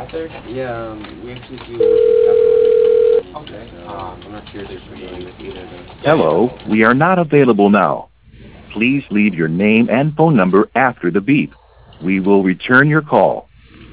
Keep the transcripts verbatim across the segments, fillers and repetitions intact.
out there? Yeah, um, we actually do working capital and equipment financing, so Um, I'm not sure if you're familiar with either of those. yeah, yeah. Hello, we are not available now. Please leave your name and phone number after the beep. We will return your call.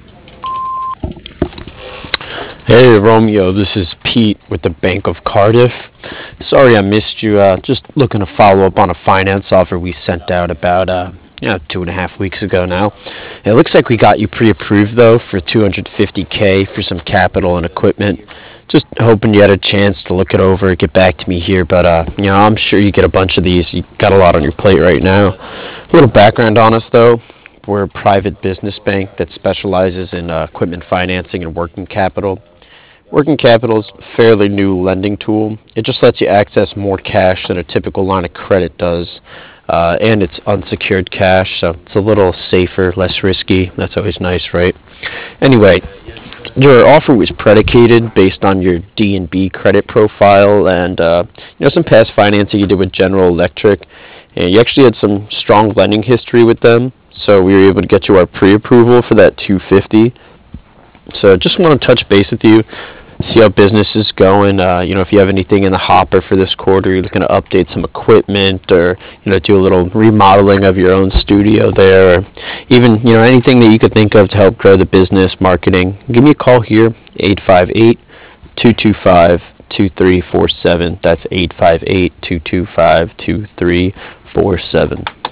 Hey Romeo, this is Pete with the Bank of Cardiff. Sorry I missed you. Uh, just looking to follow up on a finance offer we sent out about uh, you know, two and a half weeks ago now. It looks like we got you pre-approved though for two hundred fifty k for some capital and equipment. Just hoping you had a chance to look it over, get back to me here. But uh, you know, I'm sure you get a bunch of these. You got a lot on your plate right now. A little background on us though. We're a private business bank that specializes in uh, equipment financing and working capital. Working capital is a fairly new lending tool. It just lets you access more cash than a typical line of credit does. Uh, and it's unsecured cash, so it's a little safer, less risky. That's always nice, right? Anyway, your offer was predicated based on your D and B credit profile and uh, you know, some past financing you did with General Electric. And you actually had some strong lending history with them, so we were able to get you our pre-approval for that two hundred fifty. So just want to touch base with you, see how business is going. Uh, you know, if you have anything in the hopper for this quarter, you're looking to update some equipment, or you know, do a little remodeling of your own studio there, or even you know anything that you could think of to help grow the business, marketing. Give me a call here, eight five eight, two two five, two three four seven. That's eight five eight, two two five, two three four seven.